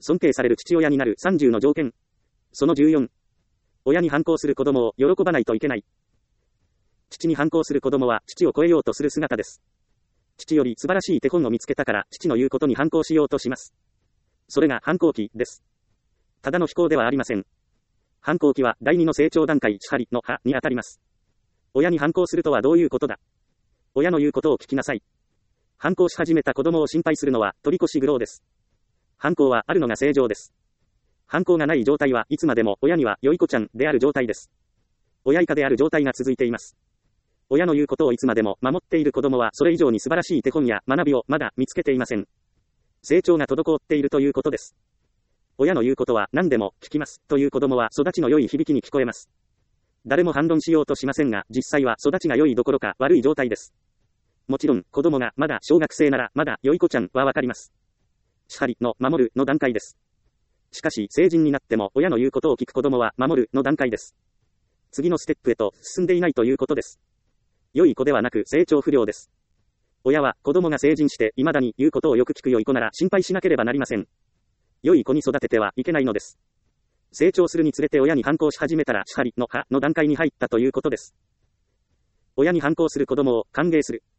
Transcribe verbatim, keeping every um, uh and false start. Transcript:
尊敬される父親になるさんじゅうの条件。そのじゅうよん。親に反抗する子供を喜ばないといけない。父に反抗する子供は父を超えようとする姿です。父より素晴らしい手本を見つけたから父の言うことに反抗しようとします。それが反抗期です。ただの非行ではありません。反抗期は第二の成長段階支配の派にあたります。親に反抗するとはどういうことだ。親の言うことを聞きなさい。反抗し始めた子供を心配するのは取り越し苦労です。反抗はあるのが正常です。反抗がない状態はいつまでも親には良い子ちゃんである状態です。親以下である状態が続いています。親の言うことをいつまでも守っている子供はそれ以上に素晴らしい手本や学びをまだ見つけていません。成長が滞っているということです。親の言うことは何でも聞きますという子供は育ちの良い響きに聞こえます。誰も反論しようとしませんが実際は育ちが良いどころか悪い状態です。もちろん子供がまだ小学生ならまだ良い子ちゃんはわかります。支配の守るの段階です。しかし成人になっても親の言うことを聞く子供は守るの段階です。次のステップへと進んでいないということです。良い子ではなく成長不良です。親は子供が成人して未だに言うことをよく聞く良い子なら心配しなければなりません。良い子に育ててはいけないのです。成長するにつれて親に反抗し始めたら支配の派の段階に入ったということです。親に反抗する子供を歓迎する。